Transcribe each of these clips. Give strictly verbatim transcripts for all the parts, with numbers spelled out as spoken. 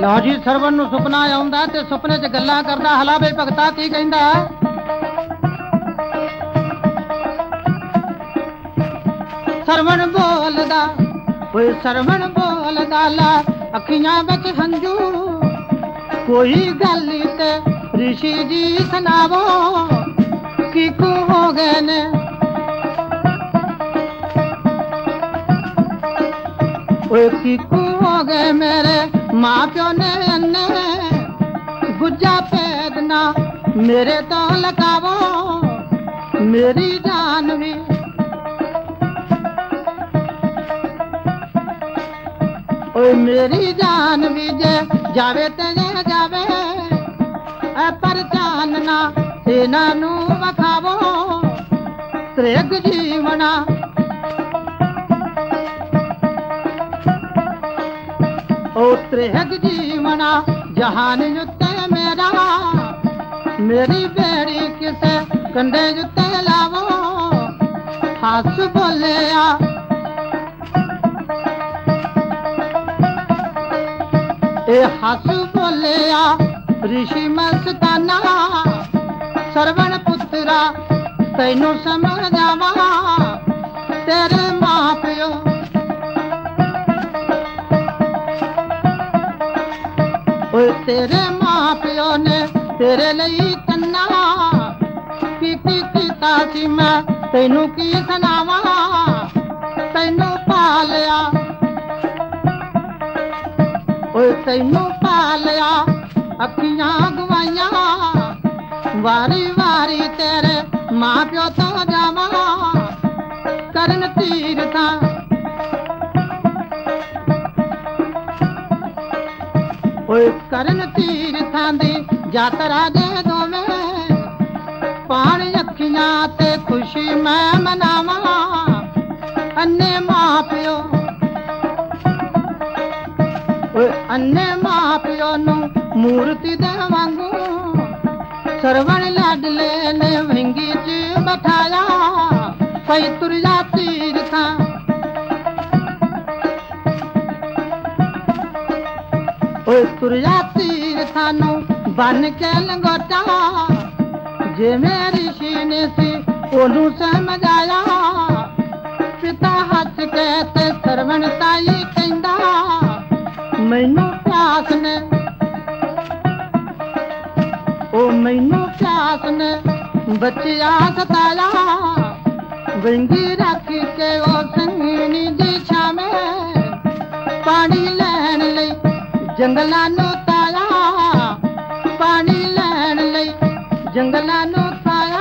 ਲਓ ਜੀ ਸਰਵਣ ਨੂੰ ਸੁਪਨਾ ਆਉਂਦਾ ਤੇ ਸੁਪਨੇ 'ਚ ਗੱਲਾਂ ਕਰਦਾ ਹਲਾ ਬਈ ਭਗਤਾ ਕੀ ਕਹਿੰਦਾ ਸਰਵਣ ਬੋਲਦਾ ਓਏ ਸਰਵਣ ਬੋਲਦਾ ਲਾ ਅੱਖੀਆਂ ਵਿੱਚ ਹੰਝੂ ਕੋਈ ਗੱਲ ਤੇ ਰਿਸ਼ੀ ਜੀ ਸੁਣਾਵੋ ਕੀ ਕੁ ਹੋ ਗਏ ਨੇ ओए किकू हो गए मेरे माँ प्यो ने अन्ने गुज्जा पैदना मेरे तो लगावो मेरी जान भी ओए मेरी जान भी जे जावे ते जावे ए पर जानना इना नू वखावो त्रेग जीवना ओ त्रेग जीवना जहान जुते मेरा मेरी बेड़ी किसे कंधे जुते लावो हस बोलिया ए हस बोलिया ऋषि मस्ताना सरवण पुत्रा तैनू समझावा तेरे मां प्यो तेरे मां प्यो ने तेरे लिए तन्ना की की कीता सी मैं तैनू की सुनावा तैनू पालिया ओए तैनू पालिया अखियां गवाइया वारी वारी तेरे मां प्यो तो जावा करन तीरथा ओए करन तीरथां दी यात्रा दे दोवें पानी अखियां ते खुशी मैं मनावा अन्ने मां प्यो ओए अन्ने मां प्यो नू मूर्ति दे वांगू सरवण लाडले ने विंगी च बिठाया पई तुरिया तीरथां ओए तुरिया तीरथां नू बन के लंगोटा जे मेरी ऋषि ने सी ओनू समझाया पिता हस के ते सरवण ताई कहंदा मैनू प्यास ने ओ मैनू प्यास ने बच्चिया सताया विंगी रख के ओ संगीनी दी छावें पानी लैण लई जंगलां नू ताया पानी लैण लई जंगलां नू ताया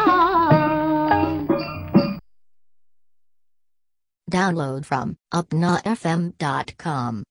Download from upna f m dot com